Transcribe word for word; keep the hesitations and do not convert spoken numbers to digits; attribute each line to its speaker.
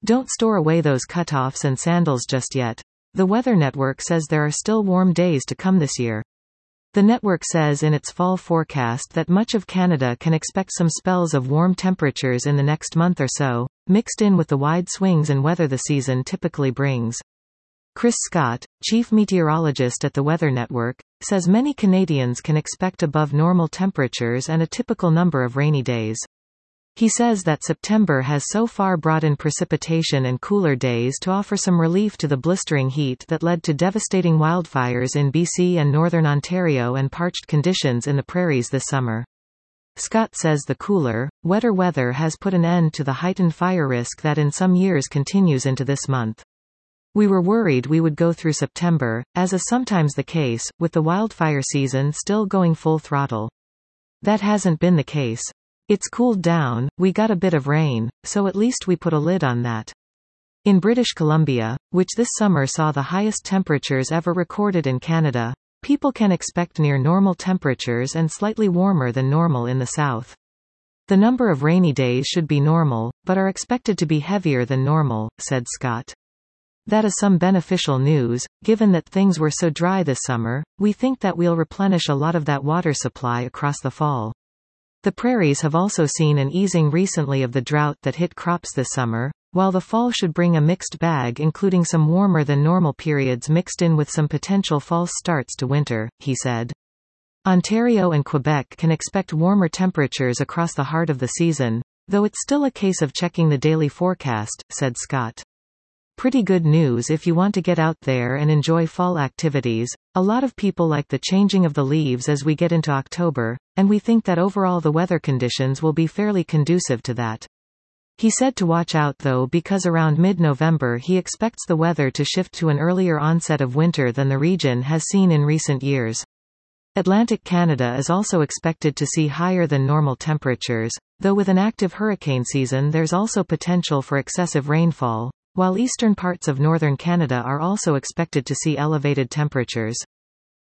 Speaker 1: Don't store away those cutoffs and sandals just yet. The Weather Network says there are still warm days to come this year. The network says in its fall forecast that much of Canada can expect some spells of warm temperatures in the next month or so, mixed in with the wide swings in weather the season typically brings. Chris Scott, chief meteorologist at the Weather Network, says many Canadians can expect above normal temperatures and a typical number of rainy days. He says that September has so far brought in precipitation and cooler days to offer some relief to the blistering heat that led to devastating wildfires in B C and northern Ontario and parched conditions in the prairies this summer. Scott says the cooler, wetter weather has put an end to the heightened fire risk that in some years continues into this month. We were worried we would go through September, as is sometimes the case, with the wildfire season still going full throttle. That hasn't been the case. It's cooled down, we got a bit of rain, so at least we put a lid on that. In British Columbia, which this summer saw the highest temperatures ever recorded in Canada, people can expect near normal temperatures and slightly warmer than normal in the south. The number of rainy days should be normal, but are expected to be heavier than normal, said Scott. That is some beneficial news, given that things were so dry this summer. We think that we'll replenish a lot of that water supply across the fall. The prairies have also seen an easing recently of the drought that hit crops this summer, while the fall should bring a mixed bag including some warmer than normal periods mixed in with some potential false starts to winter, he said. Ontario and Quebec can expect warmer temperatures across the heart of the season, though it's still a case of checking the daily forecast, said Scott. Pretty good news if you want to get out there and enjoy fall activities. A lot of people like the changing of the leaves as we get into October, and we think that overall the weather conditions will be fairly conducive to that. He said to watch out though because around mid-November he expects the weather to shift to an earlier onset of winter than the region has seen in recent years. Atlantic Canada is also expected to see higher than normal temperatures, though with an active hurricane season there's also potential for excessive rainfall, while eastern parts of northern Canada are also expected to see elevated temperatures.